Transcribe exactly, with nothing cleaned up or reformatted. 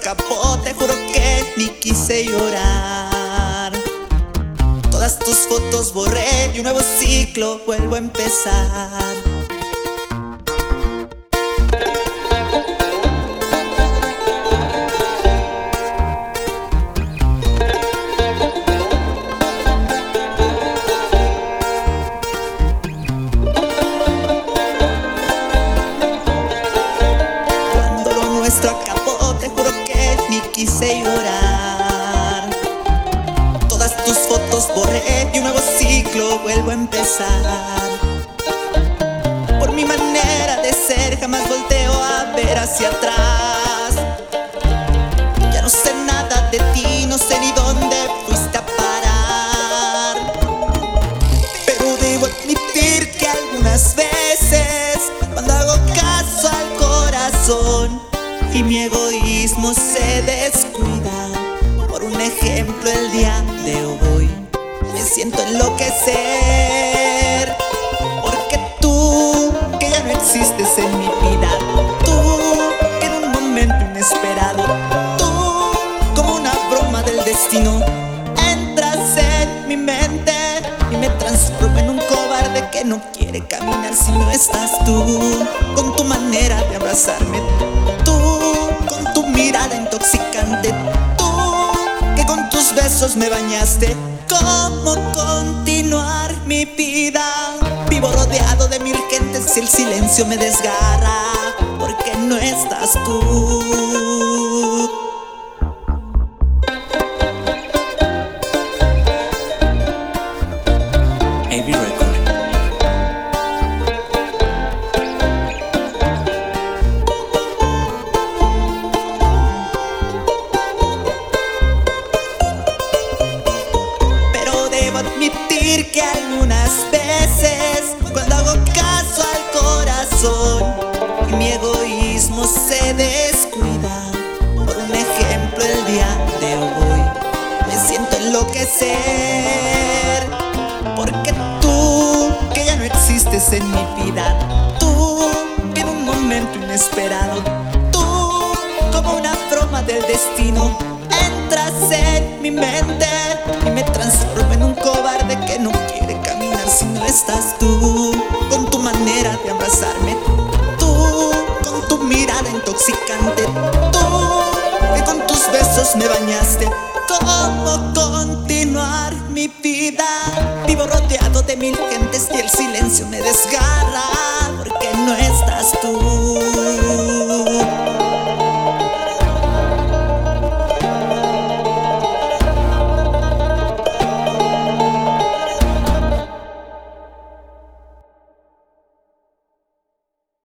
acabó, te juro que ni quise llorar. Todas tus fotos borré y un nuevo ciclo vuelvo a empezar. Cuando lo nuestro acabó, te juro que ni quise llorar. Todas tus fotos borré y un nuevo ciclo vuelvo a empezar. Por mi manera de ser jamás volteo a ver hacia atrás. Ya no sé nada de ti, no sé ni dónde fuiste a parar. Pero debo admitir que algunas veces, cuando hago caso al corazón y mi egoísmo se descuida, por un ejemplo el día de hoy me siento enloquecer. Porque tú, que ya no existes en mi vida, tú, que en un momento inesperado, tú, como una broma del destino, entras en mi mente y me transformo en un cobarde que no quiere caminar si no estás tú. Con tu manera de abrazarme, tú, con tu mirada intoxicante, tú, que con tus besos me bañaste. ¿Cómo continuar mi vida? Vivo rodeado de mil gentes y el silencio me desgarra, porque no estás tú. A V Record. Pero debo admitir que algunas veces, cuando hago caso al corazón y mi egoísmo se descuida, por un ejemplo el día de hoy me siento enloquecer. Porque tú, que ya no existes en mi vida, tú, que en un momento inesperado, tú, como una broma del destino, entras en mi mente y me transformo en un cobarde que no quiere caminar si no estás tú. Con tu manera de abrazarme, tú, con tu mirada intoxicante, tú, que con tus besos me bañaste. ¿Cómo continuar mi vida? Vivo rodeado de mil gentes y el silencio me desgarra, porque